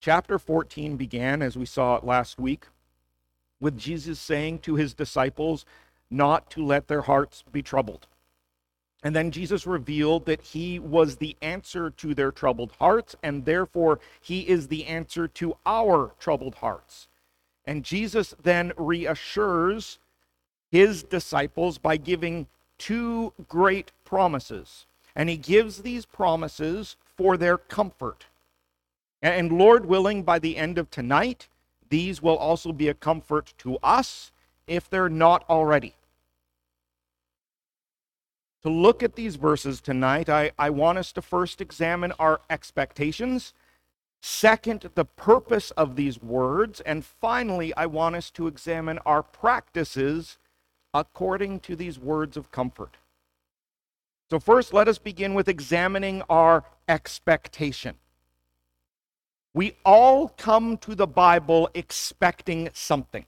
Chapter 14 began, as we saw it last week, with Jesus saying to his disciples not to let their hearts be troubled. And then Jesus revealed that he was the answer to their troubled hearts, and therefore he is the answer to our troubled hearts. And Jesus then reassures his disciples by giving two great promises. And he gives these promises for their comfort. And Lord willing, by the end of tonight, these will also be a comfort to us if they're not already. To look at these verses tonight, I want us to first examine our expectations. Second, the purpose of these words. And finally, I want us to examine our practices according to these words of comfort. So first, let us begin with examining our expectation. We all come to the Bible expecting something.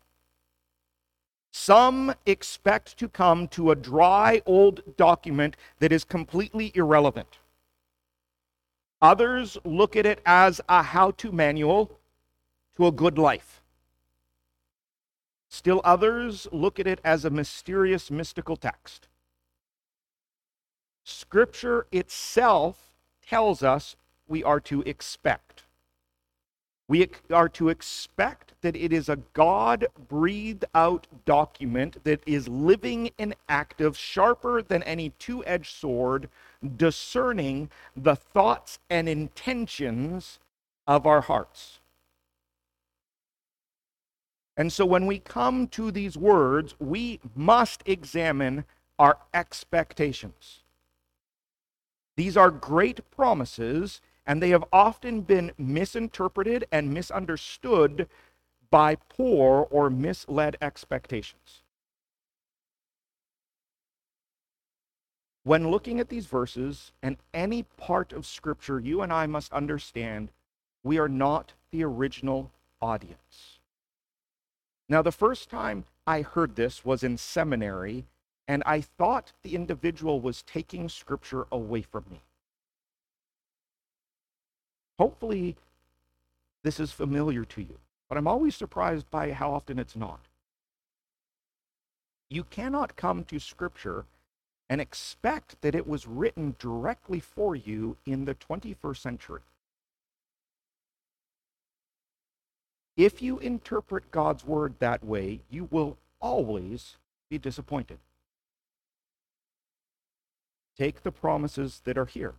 Some expect to come to a dry old document that is completely irrelevant. Others look at it as a how-to manual to a good life. Still others look at it as a mysterious, mystical text. Scripture itself tells us we are to expect. We are to expect that it is a God-breathed out document that is living and active, sharper than any two-edged sword, discerning the thoughts and intentions of our hearts. And so when we come to these words, we must examine our expectations. These are great promises, and they have often been misinterpreted and misunderstood by poor or misled expectations. When looking at these verses and any part of Scripture, you and I must understand we are not the original audience. Now, the first time I heard this was in seminary, and I thought the individual was taking Scripture away from me. Hopefully, this is familiar to you, but I'm always surprised by how often it's not. You cannot come to Scripture and expect that it was written directly for you in the 21st century. If you interpret God's word that way, you will always be disappointed. Take the promises that are here.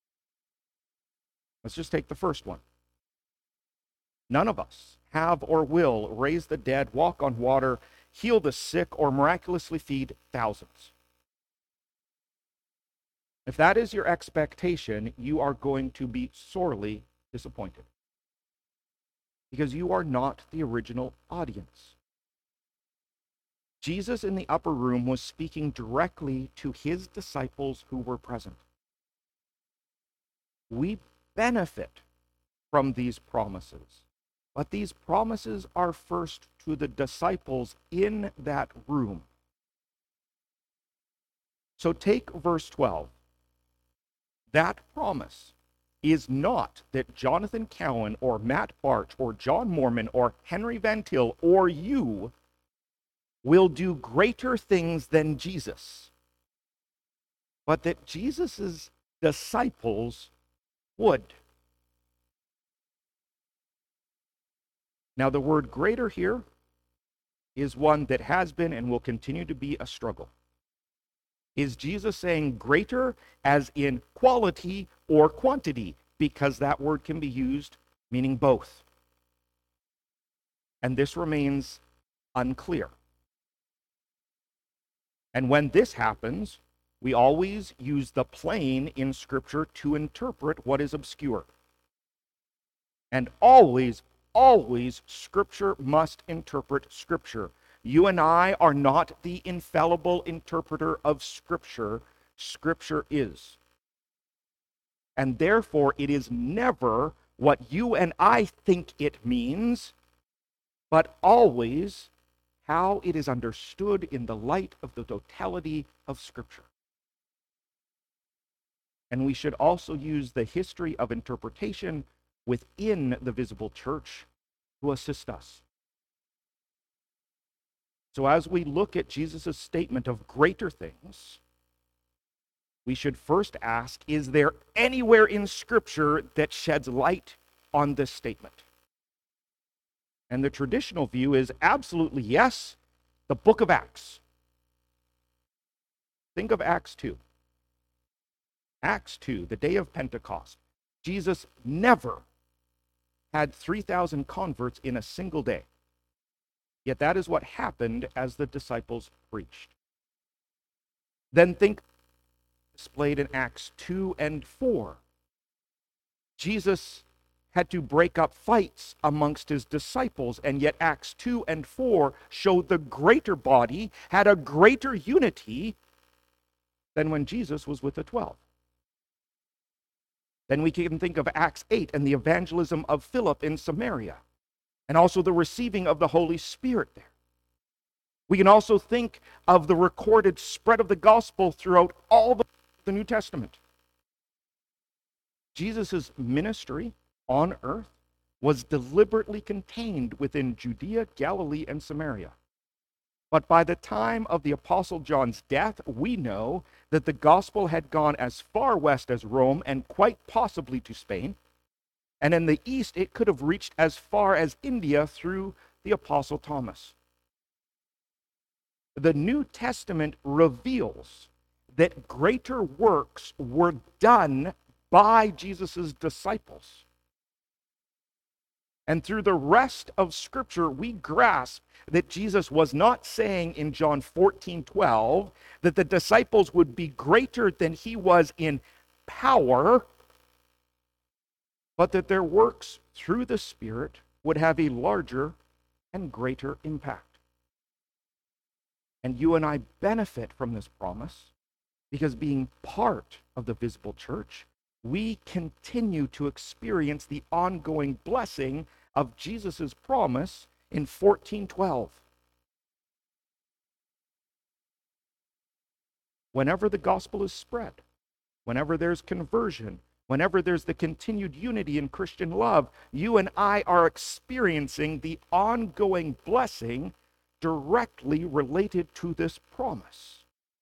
Let's just take the first one. None of us have or will raise the dead, walk on water, heal the sick, or miraculously feed thousands. If that is your expectation, you are going to be sorely disappointed, because you are not the original audience. Jesus in the upper room was speaking directly to his disciples who were present. We benefit from these promises, but these promises are first to the disciples in that room. So take verse 12. That promise is not that Jonathan Cowan or Matt Barch or John Mormon or Henry Van Til or you will do greater things than Jesus, but that Jesus' disciples would. Now, the word greater here is one that has been and will continue to be a struggle. Is Jesus saying greater as in quality or quantity? Because that word can be used meaning both. And this remains unclear. And when this happens, we always use the plain in Scripture to interpret what is obscure. And always, Scripture must interpret Scripture. You and I are not the infallible interpreter of Scripture. Scripture is. And therefore, it is never what you and I think it means, but always how it is understood in the light of the totality of Scripture. And we should also use the history of interpretation within the visible church to assist us. So as we look at Jesus' statement of greater things, we should first ask, is there anywhere in Scripture that sheds light on this statement? And the traditional view is absolutely yes, the book of Acts. Think of Acts 2. Acts 2, the day of Pentecost. Jesus never had 3,000 converts in a single day. Yet that is what happened as the disciples preached. Then think, displayed in Acts 2 and 4. Jesus had to break up fights amongst his disciples, and yet Acts 2 and 4 showed the greater body had a greater unity than when Jesus was with the 12. Then we can think of Acts 8 and the evangelism of Philip in Samaria, and also the receiving of the Holy Spirit there. We can also think of the recorded spread of the gospel throughout all the New Testament. Jesus' ministry on earth was deliberately contained within Judea, Galilee, and Samaria. But by the time of the Apostle John's death, we know that the gospel had gone as far west as Rome and quite possibly to Spain. And in the east, it could have reached as far as India through the Apostle Thomas. The New Testament reveals that greater works were done by Jesus' disciples. And through the rest of Scripture, we grasp that Jesus was not saying in John 14:12 that the disciples would be greater than he was in power, but that their works through the Spirit would have a larger and greater impact. And you and I benefit from this promise because being part of the visible church, we continue to experience the ongoing blessing of Jesus' promise in 14:12. Whenever the gospel is spread, whenever there's conversion, whenever there's the continued unity in Christian love, you and I are experiencing the ongoing blessing directly related to this promise.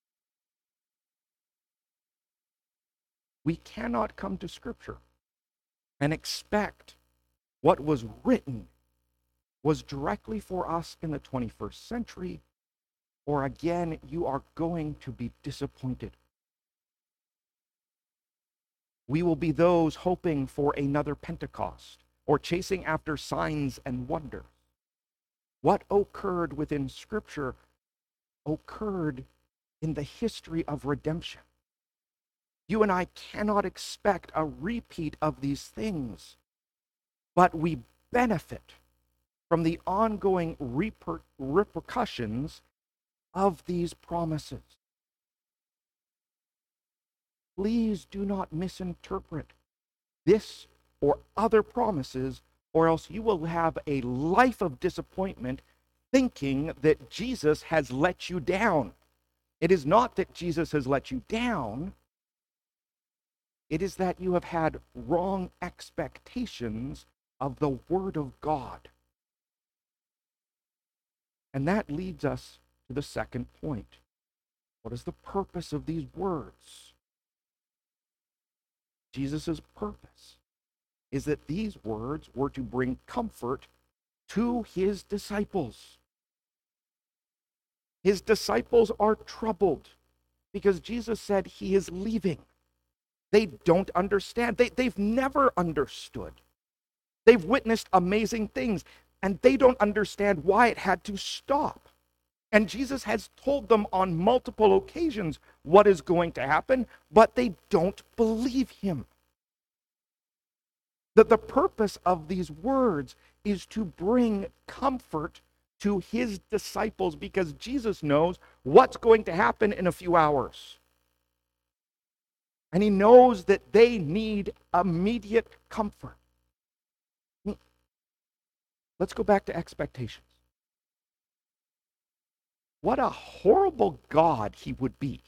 We cannot come to Scripture and expect what was written was directly for us in the 21st century, or again, you are going to be disappointed. We will be those hoping for another Pentecost or chasing after signs and wonders. What occurred within Scripture occurred in the history of redemption. You and I cannot expect a repeat of these things, but we benefit from the ongoing repercussions of these promises. Please do not misinterpret this or other promises, or else you will have a life of disappointment thinking that Jesus has let you down. It is not that Jesus has let you down. It is that you have had wrong expectations of the Word of God. And that leads us to the second point. What is the purpose of these words? Jesus' purpose is that these words were to bring comfort to his disciples. His disciples are troubled because Jesus said he is leaving. They don't understand. They've never understood. They've witnessed amazing things, and they don't understand why it had to stop. And Jesus has told them on multiple occasions what is going to happen, but they don't believe him. That the purpose of these words is to bring comfort to his disciples because Jesus knows what's going to happen in a few hours. And he knows that they need immediate comfort. Let's go back to expectations. What a horrible God he would be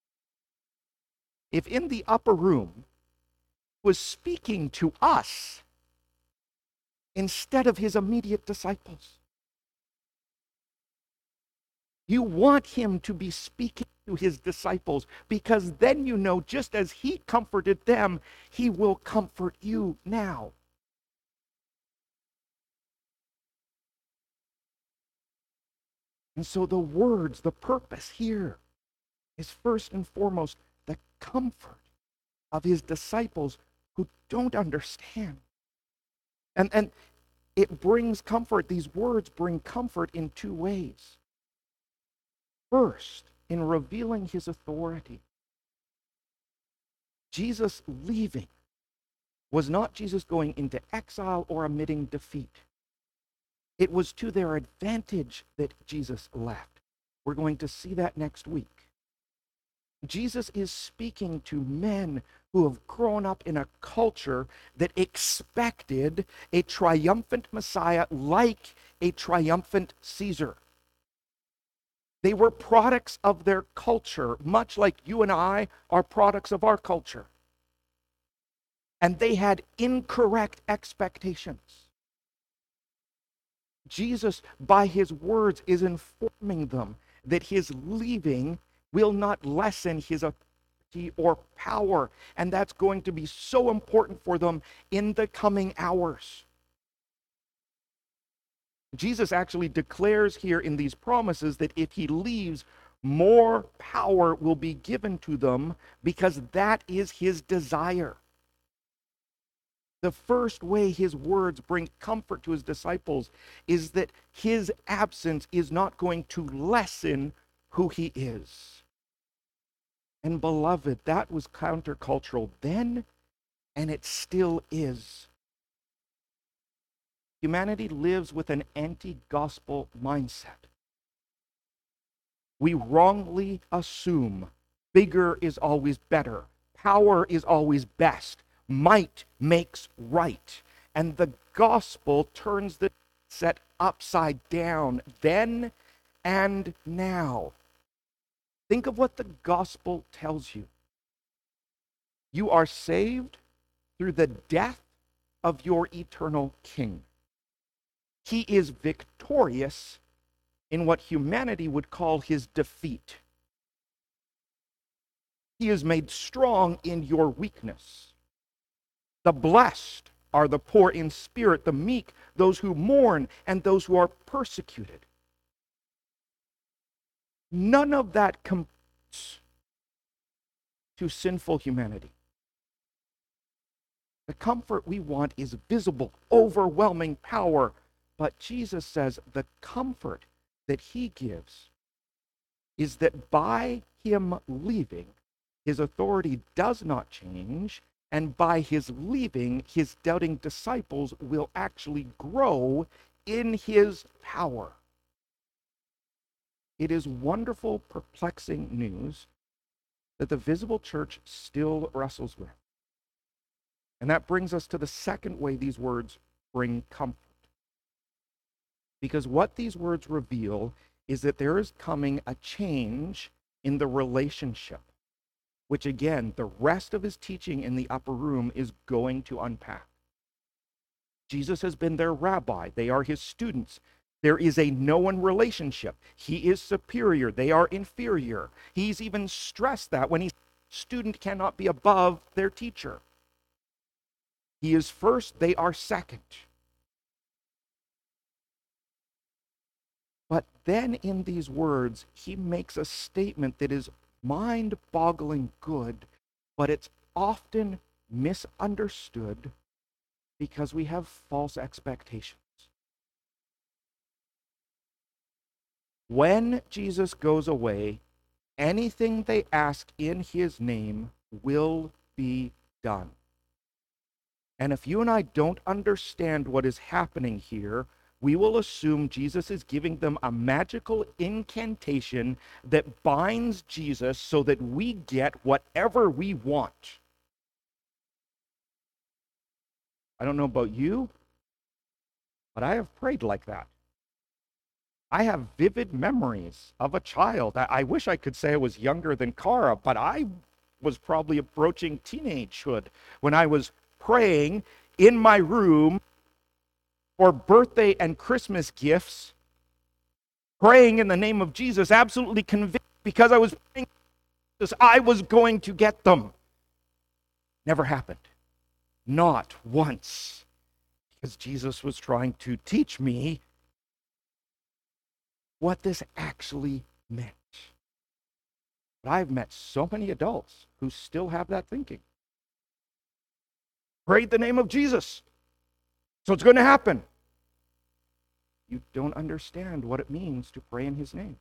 if in the upper room was speaking to us instead of his immediate disciples. You want him to be speaking to his disciples, because then you know, just as he comforted them, he will comfort you now. And so the words, the purpose here is first and foremost the comfort of his disciples who don't understand. And it brings comfort. These words bring comfort in two ways. First, in revealing his authority. Jesus leaving was not Jesus going into exile or admitting defeat. It was to their advantage that Jesus left. We're going to see that next week. Jesus is speaking to men who have grown up in a culture that expected a triumphant Messiah like a triumphant Caesar. They were products of their culture, much like you and I are products of our culture. And they had incorrect expectations. Jesus, by his words, is informing them that his leaving will not lessen his authority or power. And that's going to be so important for them in the coming hours. Jesus actually declares here in these promises that if he leaves, more power will be given to them, because that is his desire. The first way his words bring comfort to his disciples is that his absence is not going to lessen who he is. And beloved, that was countercultural then, and it still is. Humanity lives with an anti-gospel mindset. We wrongly assume bigger is always better, power is always best, might makes right. And the gospel turns the set upside down then and now. Think of what the gospel tells you. You are saved through the death of your eternal king. He is victorious in what humanity would call his defeat. He is made strong in your weakness. The blessed are the poor in spirit, the meek, those who mourn, and those who are persecuted. None of that compares to sinful humanity. The comfort we want is visible, overwhelming power. But Jesus says the comfort that he gives is that by him leaving, his authority does not change, and by his leaving, his doubting disciples will actually grow in his power. It is wonderful, perplexing news that the visible church still wrestles with. And that brings us to the second way these words bring comfort. Because what these words reveal is that there is coming a change in the relationship, which again, the rest of his teaching in the upper room is going to unpack. Jesus has been their rabbi. They are his students. There is a known relationship. He is superior. They are inferior. He's even stressed that when student cannot be above their teacher. He is first, they are second. But then in these words, he makes a statement that is mind-boggling good, but it's often misunderstood because we have false expectations. When Jesus goes away, anything they ask in his name will be done. And if you and I don't understand what is happening here, we will assume Jesus is giving them a magical incantation that binds Jesus so that we get whatever we want. I don't know about you, but I have prayed like that. I have vivid memories of a child. I wish I could say I was younger than Cara, but I was probably approaching teenagehood when I was praying in my room or birthday and Christmas gifts, praying in the name of Jesus, absolutely convinced because I was praying Jesus, I was going to get them. Never happened. Not once. Because Jesus was trying to teach me what this actually meant. But I've met so many adults who still have that thinking. Prayed the name of Jesus, so it's going to happen. You don't understand what it means to pray in his name.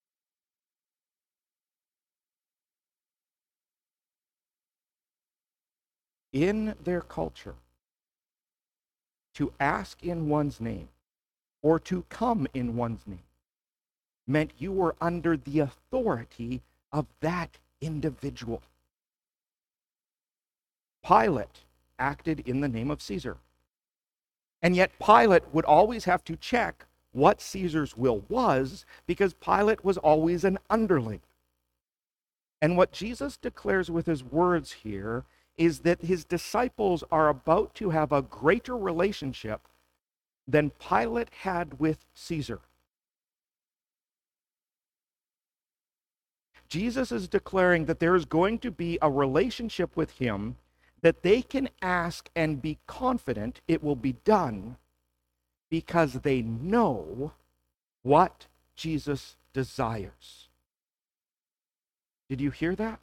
In their culture, to ask in one's name or to come in one's name meant you were under the authority of that individual. Pilate acted in the name of Caesar. And yet Pilate would always have to check what Caesar's will was, because Pilate was always an underling. And what Jesus declares with his words here is that his disciples are about to have a greater relationship than Pilate had with Caesar. Jesus is declaring that there is going to be a relationship with him that they can ask and be confident it will be done because they know what Jesus desires. Did you hear that?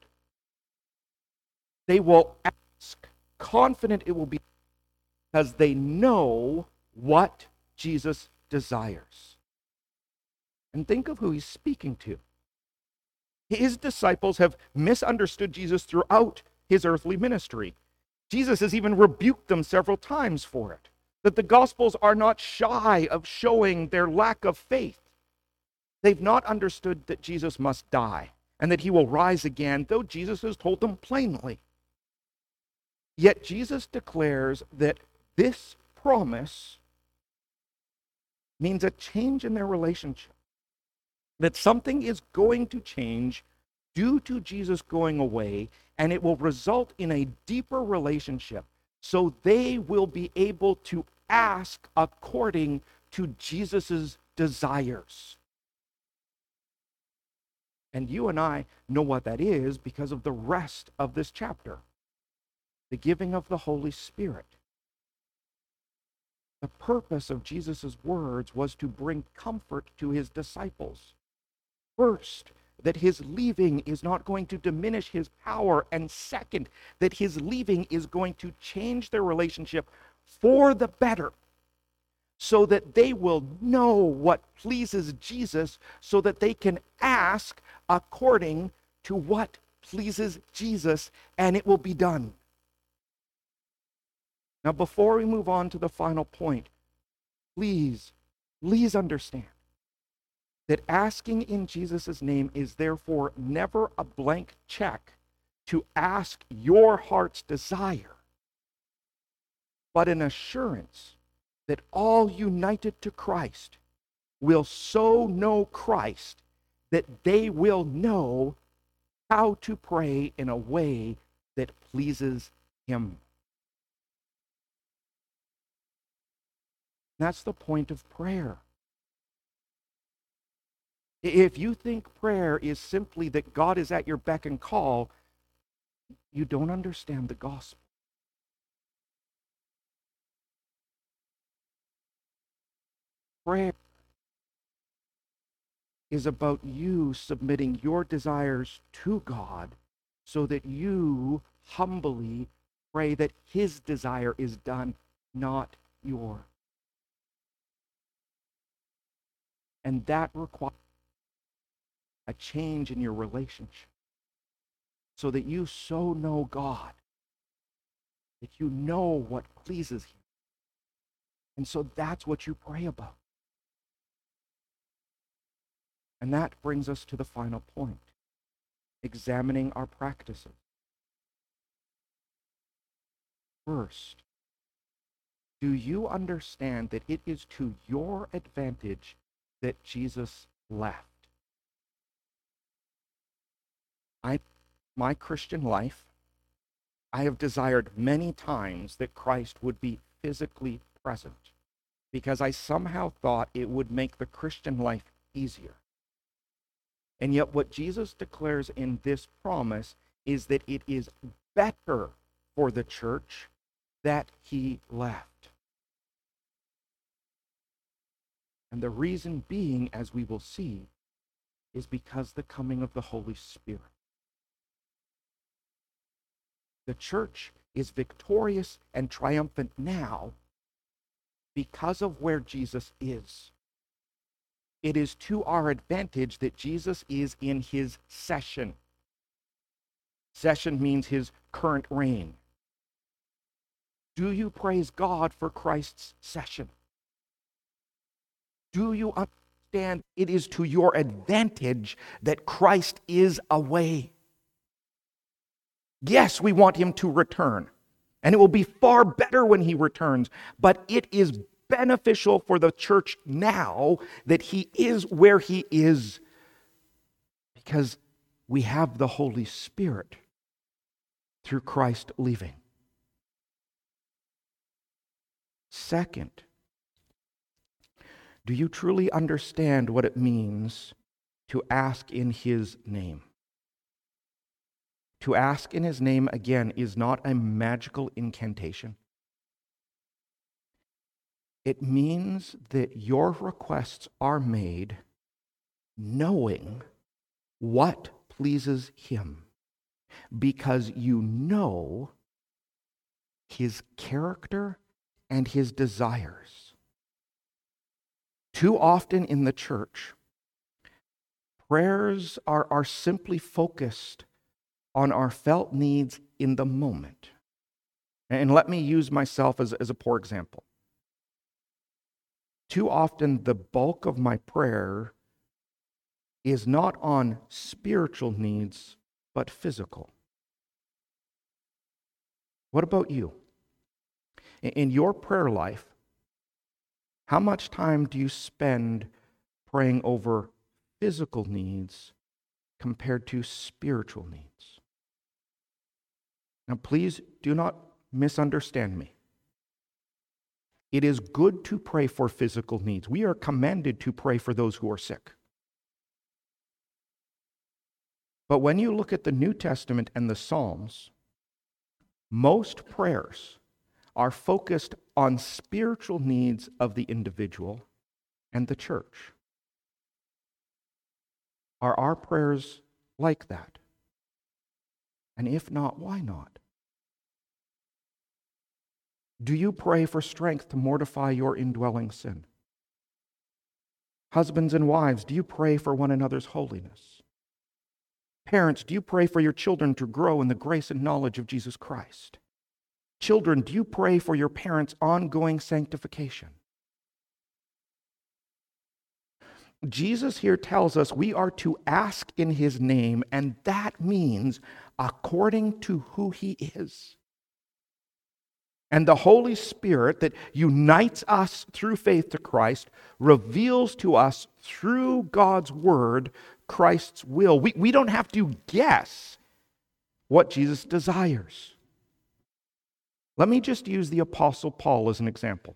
They will ask, confident it will be, because they know what Jesus desires. And think of who he's speaking to. His disciples have misunderstood Jesus throughout his earthly ministry. Jesus has even rebuked them several times for it, that the Gospels are not shy of showing their lack of faith. They've not understood that Jesus must die and that he will rise again, though Jesus has told them plainly. Yet Jesus declares that this promise means a change in their relationship, that something is going to change due to Jesus going away, and it will result in a deeper relationship, so they will be able to ask according to Jesus's desires. And you and I know what that is because of the rest of this chapter, the giving of the Holy Spirit. The purpose of Jesus' words was to bring comfort to his disciples. First, that his leaving is not going to diminish his power, and second, that his leaving is going to change their relationship for the better, so that they will know what pleases Jesus, so that they can ask according to what pleases Jesus, and it will be done. Now, before we move on to the final point, please understand that asking in Jesus' name is therefore never a blank check to ask your heart's desire, but an assurance that all united to Christ will so know Christ that they will know how to pray in a way that pleases him. That's the point of prayer. If you think prayer is simply that God is at your beck and call, you don't understand the gospel. Prayer is about you submitting your desires to God so that you humbly pray that his desire is done, not yours. And that requires a change in your relationship so that you so know God that you know what pleases him. And so that's what you pray about. And that brings us to the final point, examining our practices. First, do you understand that it is to your advantage that Jesus left? My Christian life, I have desired many times that Christ would be physically present. because I somehow thought it would make the Christian life easier. And yet what Jesus declares in this promise is that it is better for the church that he left. And the reason being, as we will see, is because the coming of the Holy Spirit. The church is victorious and triumphant now because of where Jesus is. It is to our advantage that Jesus is in his session. Session means his current reign. Do you praise God for Christ's session? Do you understand it is to your advantage that Christ is away? Yes, we want him to return, and it will be far better when he returns, but it is beneficial for the church now that he is where he is, because we have the Holy Spirit through Christ leaving. Second, do you truly understand what it means to ask in his name? To ask in his name, again, is not a magical incantation. It means that your requests are made knowing what pleases him, because you know his character and his desires. Too often in the church, prayers are simply focused on our felt needs in the moment. And let me use myself as a poor example. Too often, the bulk of my prayer is not on spiritual needs, but physical. What about you? In your prayer life, how much time do you spend praying over physical needs compared to spiritual needs? Now, please do not misunderstand me. It is good to pray for physical needs. We are commanded to pray for those who are sick. But when you look at the New Testament and the Psalms, most prayers are focused on spiritual needs of the individual and the church. Are our prayers like that? And if not, why not? Do you pray for strength to mortify your indwelling sin? Husbands and wives, do you pray for one another's holiness? Parents, do you pray for your children to grow in the grace and knowledge of Jesus Christ? Children, do you pray for your parents' ongoing sanctification? Jesus here tells us we are to ask in his name, and that means according to who he is. And the Holy Spirit that unites us through faith to Christ reveals to us through God's word Christ's will. We don't have to guess what Jesus desires. Let me just use the Apostle Paul as an example.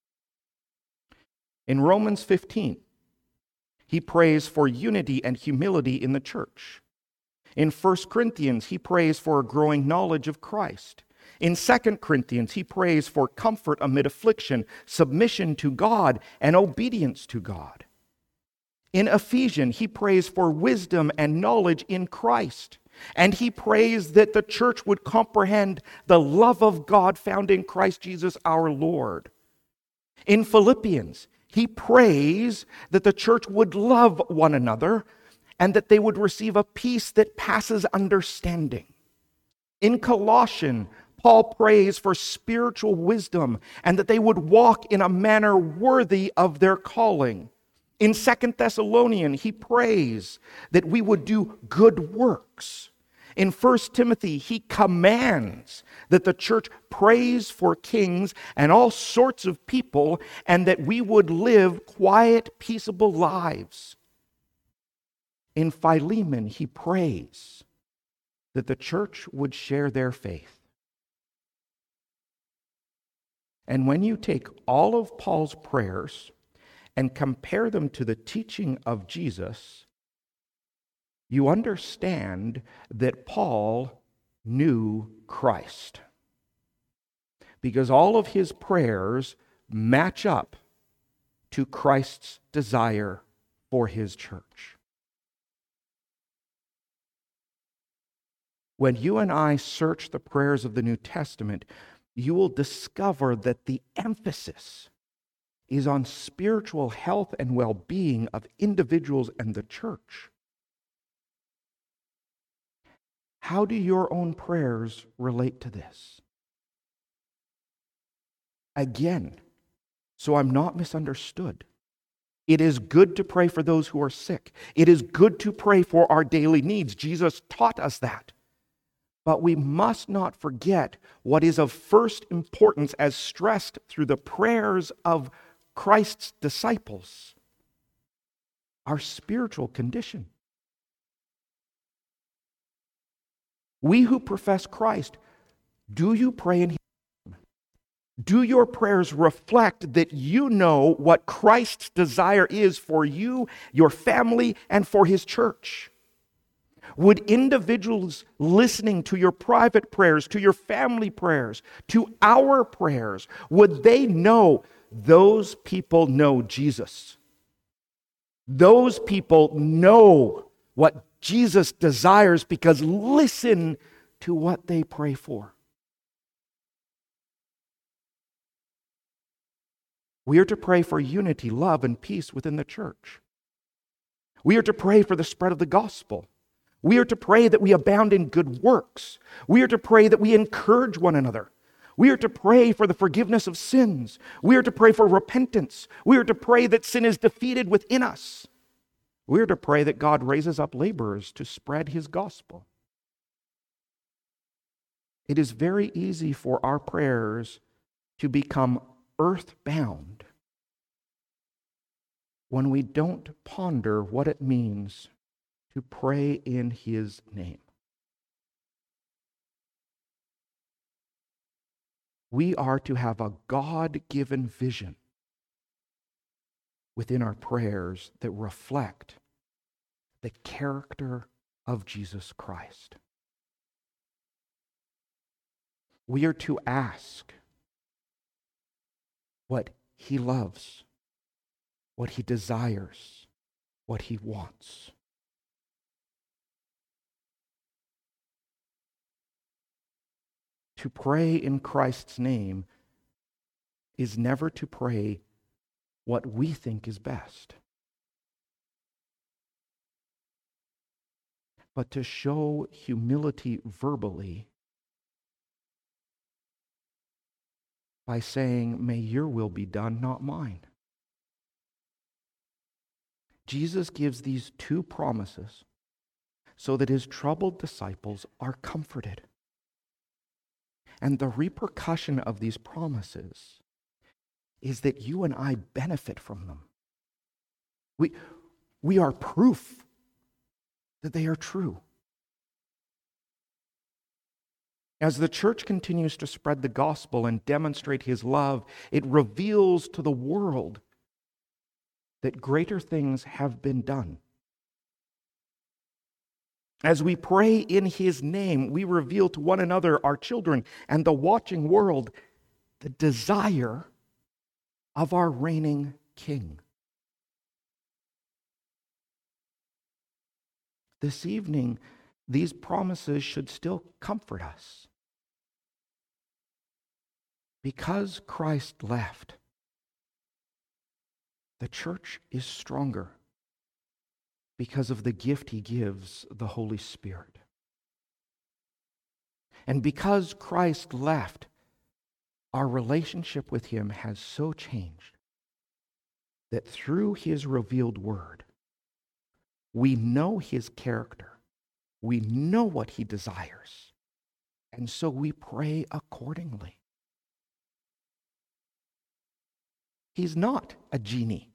In Romans 15, he prays for unity and humility in the church. In 1 Corinthians, he prays for a growing knowledge of Christ. In 2 Corinthians, he prays for comfort amid affliction, submission to God, and obedience to God. In Ephesians, he prays for wisdom and knowledge in Christ. And he prays that the church would comprehend the love of God found in Christ Jesus our Lord. In Philippians, he prays that the church would love one another and that they would receive a peace that passes understanding. In Colossians, Paul prays for spiritual wisdom and that they would walk in a manner worthy of their calling. In 2 Thessalonians, he prays that we would do good works. In 1 Timothy, he commands that the church prays for kings and all sorts of people and that we would live quiet, peaceable lives. In Philemon, he prays that the church would share their faith. And when you take all of Paul's prayers and compare them to the teaching of Jesus, you understand that Paul knew Christ. Because all of his prayers match up to Christ's desire for his church. When you and I search the prayers of the New Testament, you will discover that the emphasis is on spiritual health and well-being of individuals and the church. How do your own prayers relate to this? Again, so I'm not misunderstood. It is good to pray for those who are sick. It is good to pray for our daily needs. Jesus taught us that. But we must not forget what is of first importance as stressed through the prayers of Christ's disciples, our spiritual condition. We who profess Christ, do you pray in His name? Do your prayers reflect that you know what Christ's desire is for you, your family, and for His church? Would individuals listening to your private prayers, to your family prayers, to our prayers, would they know those people know Jesus? Those people know what Jesus desires because listen to what they pray for. We are to pray for unity, love, and peace within the church. We are to pray for the spread of the gospel. We are to pray that we abound in good works. We are to pray that we encourage one another. We are to pray for the forgiveness of sins. We are to pray for repentance. We are to pray that sin is defeated within us. We are to pray that God raises up laborers to spread His gospel. It is very easy for our prayers to become earthbound when we don't ponder what it means to pray in His name. We are to have a God-given vision within our prayers that reflect the character of Jesus Christ. We are to ask what He loves, what He desires, what He wants. To pray in Christ's name is never to pray what we think is best, but to show humility verbally by saying, "May your will be done, not mine." Jesus gives these two promises so that His troubled disciples are comforted. And the repercussion of these promises is that you and I benefit from them. We are proof that they are true. As the church continues to spread the gospel and demonstrate His love, it reveals to the world that greater things have been done. As we pray in His name, we reveal to one another, our children, and the watching world, the desire of our reigning King. This evening, these promises should still comfort us. Because Christ left, the church is stronger because of the gift He gives, the Holy Spirit. And because Christ left, our relationship with Him has so changed that through His revealed word, we know His character, we know what He desires, and so we pray accordingly. He's not a genie.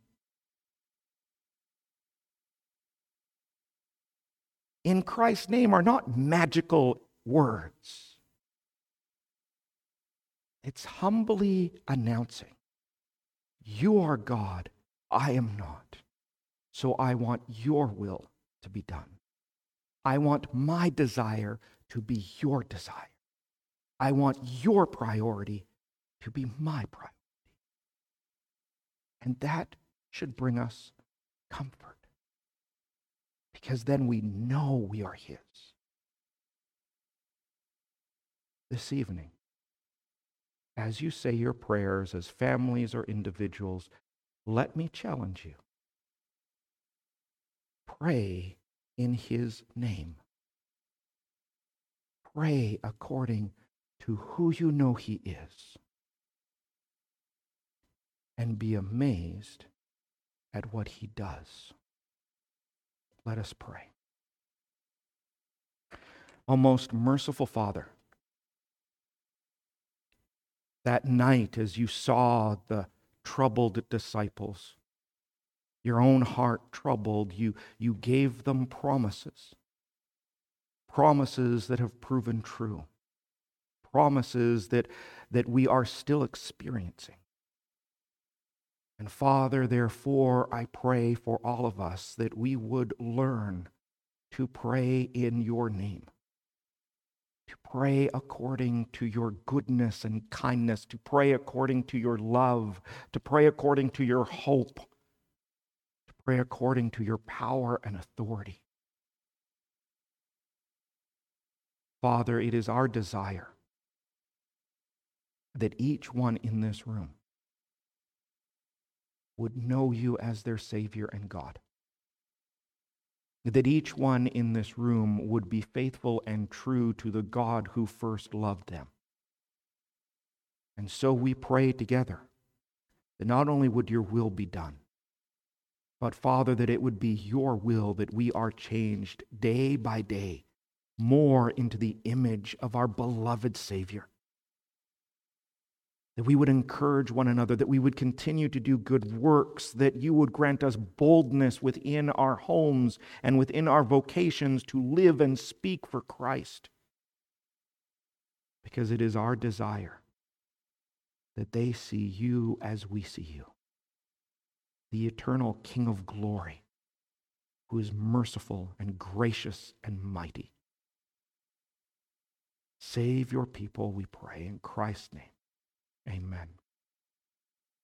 In Christ's name are not magical words. It's humbly announcing, you are God, I am not. So I want your will to be done. I want my desire to be your desire. I want your priority to be my priority. And that should bring us comfort, because then we know we are his. This evening, as you say your prayers as families or individuals, let me challenge you. Pray in his name. Pray according to who you know he is. And be amazed at what he does. Let us pray. O most merciful Father, that night as you saw the troubled disciples, your own heart troubled, you gave them promises. Promises that have proven true. Promises that we are still experiencing. And Father, therefore, I pray for all of us that we would learn to pray in your name. To pray according to your goodness and kindness, to pray according to your love, to pray according to your hope, to pray according to your power and authority. Father, it is our desire that each one in this room would know you as their Savior and God. That each one in this room would be faithful and true to the God who first loved them. And so we pray together that not only would your will be done, but Father, that it would be your will that we are changed day by day more into the image of our beloved Savior. That we would encourage one another, that we would continue to do good works, that you would grant us boldness within our homes and within our vocations to live and speak for Christ. Because it is our desire that they see you as we see you, the eternal King of glory, who is merciful and gracious and mighty. Save your people, we pray, in Christ's name. Amen.